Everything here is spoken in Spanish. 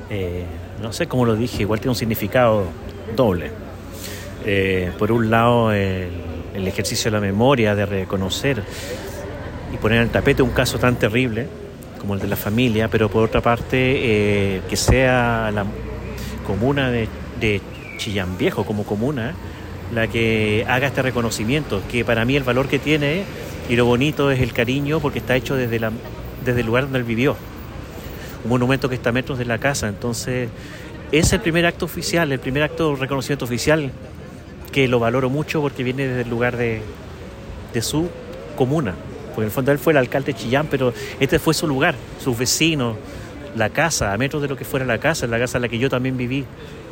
No sé cómo lo dije, igual tiene un significado doble. Por un lado, el ejercicio de la memoria, de reconocer y poner en el tapete un caso tan terrible como el de la familia, pero por otra parte, que sea la comuna de Chillán Viejo como comuna la que haga este reconocimiento, que para mí el valor que tiene y lo bonito es el cariño, porque está hecho desde el lugar donde él vivió, un monumento que está a metros de la casa. Entonces es el primer acto oficial, el primer acto de reconocimiento oficial, que lo valoro mucho porque viene desde el lugar de su comuna, porque en el fondo él fue el alcalde de Chillán, pero este fue su lugar, sus vecinos, la casa, a metros de lo que fuera la casa en la que yo también viví.